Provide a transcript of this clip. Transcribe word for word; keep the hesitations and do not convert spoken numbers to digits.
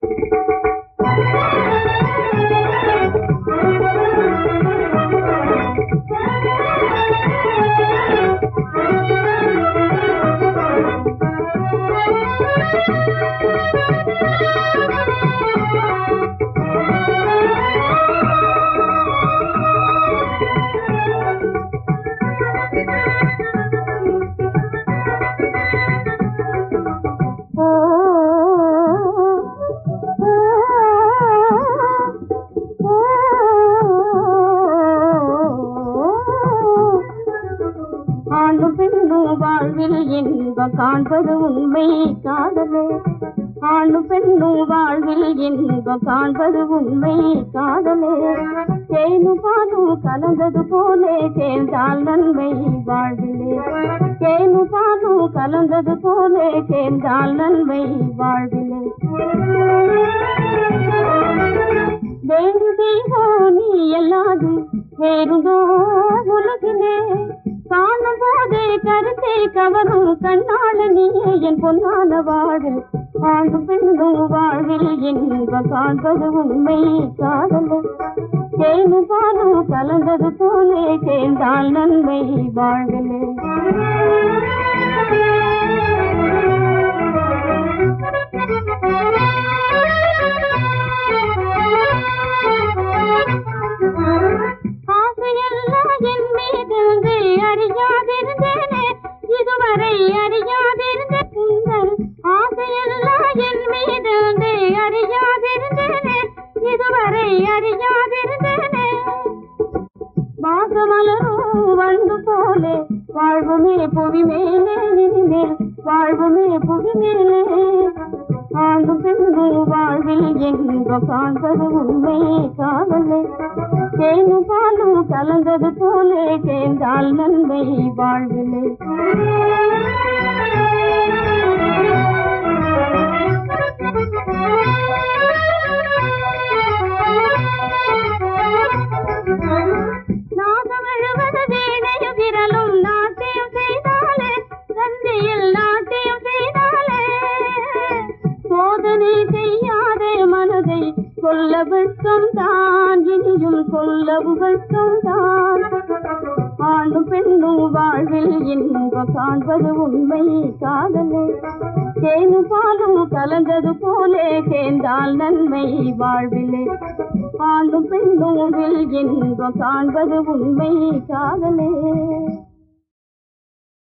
ஆணும் பெண்ணும் வாழ்வில் இன்பம் காண்பது உண்மை காதலே. ஆணும் பெண்ணும் வாழ்வில் இன்பம் காண்பது உண்மை காதலே. தேனும் பாலும் கலந்தது போலே சேர்ந்தால் நன்மை வாழ்விலே. தேனும் பாலும் கலந்தது போலே சேர்ந்தால் நன்மை வாழ்விலே. வேறு தெய்வம் நீ எல்லாது வேறுதோ உலகிலே. காணும் போதே கருத்தை கவரும் கண்ணாள நீயே என் பொன்னான வாழ்வில். ஆணும் பெண்ணும் வாழ்வில் இன்பம் காண்பது உண்மை காதலே. தேனும் பாலும் கலந்தது போலே சேர்ந்தால் நன்மை வாழ்விலே. ஆசையெல்லாம் என் மீது அறியாதிருந்தேனே இதுவரை அறியாதிருந்த உங்கள். ஆசையெல்லாம் என் மீது அறியாதிருந்தேனே இதுவரை அறியாதிருந்தேனே. வாசமலரும் வந்து போலே வாழ்வுமே புவி மேலே இனிமேல் வாழ்வுமே புவி மேலே. ஆணும் பெண்ணும் வாழ்வில் இன்பம் காண்பது உண்மை காதலே. தேனும் பாலும் கலந்தது போலே சேர்ந்தால் நன்மை வாழ்விலே. நாகம் எழுவது வீணையும் விரலும் நாட்டியம் செய்தாலே. சந்தையில் நாட்டியம் செய்தாலே. சோதனை செய்யாதே மனதை சொல்ல வெட்கம் தான் இனியும் சொல்ல வெட்கம் தான். ஆணும் பெண்ணும் வாழ்வில் இன்பம் காண்பது உண்மை காதலே. தேனும் பாலும் கலந்தது போலே சேர்ந்தால் நன்மை வாழ்விலே. ஆணும் பெண்ணும் இன்பம் காண்பது உண்மை காதலே.